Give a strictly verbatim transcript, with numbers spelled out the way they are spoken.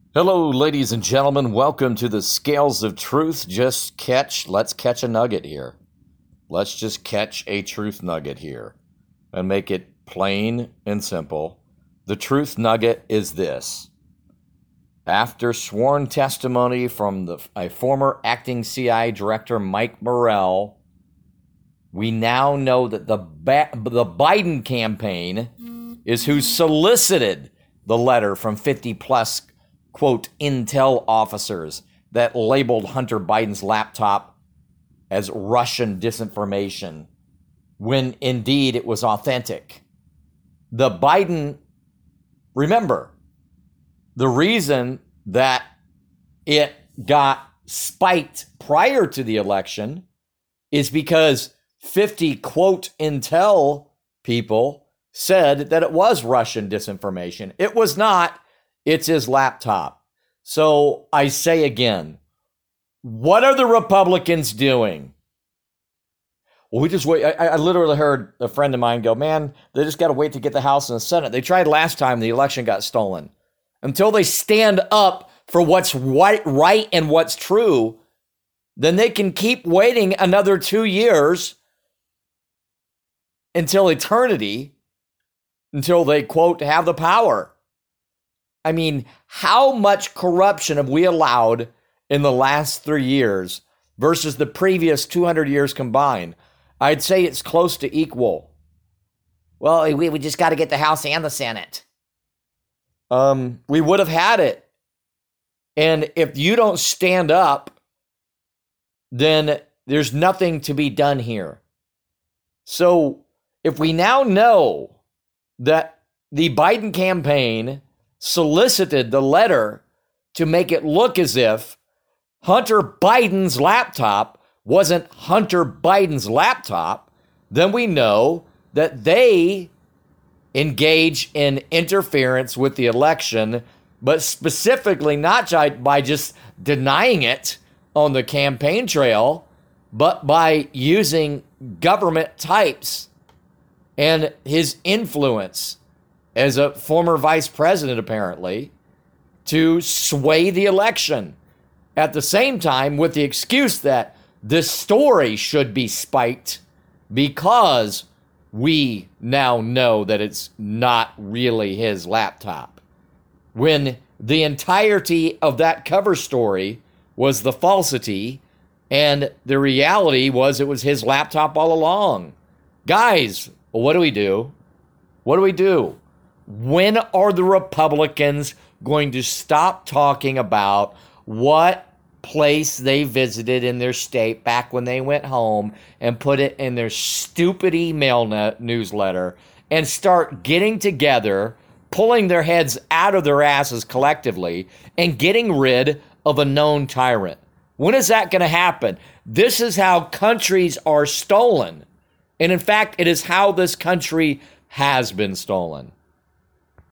Hello, ladies and gentlemen. Welcome to the Scales of Truth. Just catch, let's catch a nugget here. Let's just catch a truth nugget here and make it plain and simple. The truth nugget is this. After sworn testimony from the, a former acting C I A director, Mike Morrell, we now know that the, ba- the Biden campaign is who solicited the letter from fifty plus quote, intel officers that labeled Hunter Biden's laptop as Russian disinformation, when indeed it was authentic. The Biden, remember, the reason that it got spiked prior to the election is because fifty, quote, intel people said that it was Russian disinformation. It was not. It's his laptop. So I say again, what are the Republicans doing? Well, we just wait. I, I literally heard a friend of mine go, man, they just got to wait to get the House and the Senate. They tried last time the election got stolen. Until they stand up for what's right, right and what's true, then they can keep waiting another two years until eternity, until they, quote, have the power. I mean, how much corruption have we allowed in the last three years versus the previous two hundred years combined? I'd say it's close to equal. Well, we, we just got to get the House and the Senate. Um, we would have had it. And if you don't stand up, then there's nothing to be done here. So if we now know that the Biden campaign solicited the letter to make it look as if Hunter Biden's laptop wasn't Hunter Biden's laptop, then we know that they engage in interference with the election, but specifically not by just denying it on the campaign trail, but by using government types and his influence as a former vice president, apparently, to sway the election. At the same time, with the excuse that this story should be spiked because we now know that it's not really his laptop. When the entirety of that cover story was the falsity, and the reality was it was his laptop all along. Guys, what do we do? What do we do? When are the Republicans going to stop talking about what place they visited in their state back when they went home and put it in their stupid email newsletter and start getting together, pulling their heads out of their asses collectively and getting rid of a known tyrant? When is that going to happen? This is how countries are stolen. And in fact, it is how this country has been stolen.